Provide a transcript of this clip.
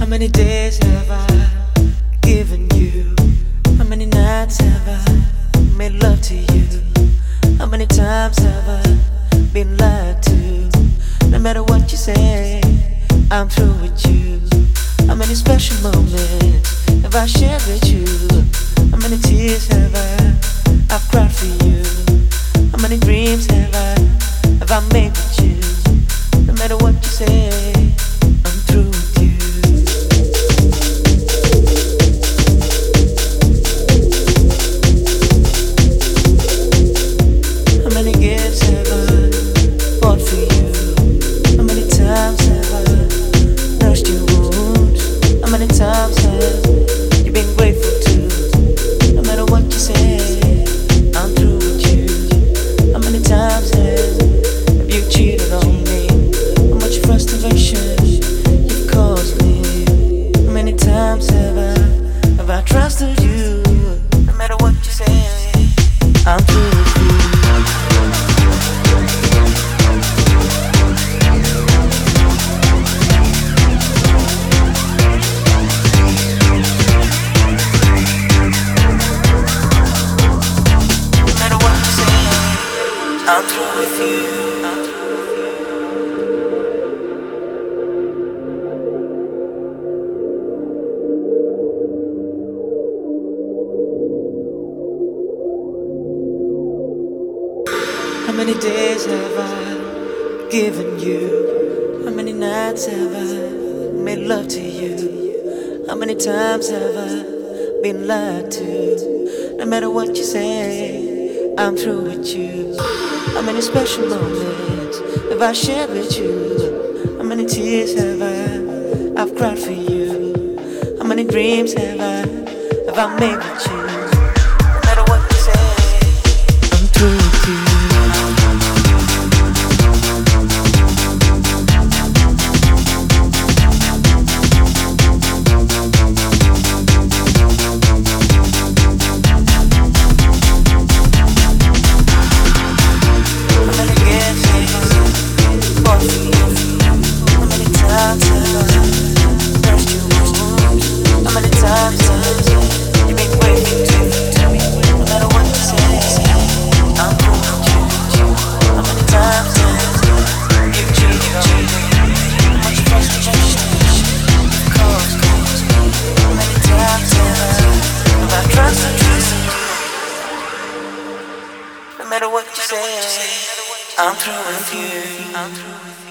many days have I given you? How many nights have I made love to you? How many times have I been lied to? No matter what you say, I'm through with you. How many special moments have I shared with you? How many tears have I've cried for you? How many dreams have I made with you? No matter what you say, I'm through with you. How many gifts have I bought for you? How many times have I nursed your wounds? How many times have you been grateful to? No matter what you say, I'm through with you. How many times have you cheated on me? How much frustration you've caused me? How many times have I trusted you? No matter what you say, I'm through with you. I'm through with you. How many days have I given you? How many nights have I made love to you? How many times have I been lied to? No matter what you say, I'm through with you. How many special moments have I shared with you? How many tears have I've cried for you? How many dreams have I made with you? No matter what you say, I'm through with you. No matter what you say, I'm through with you.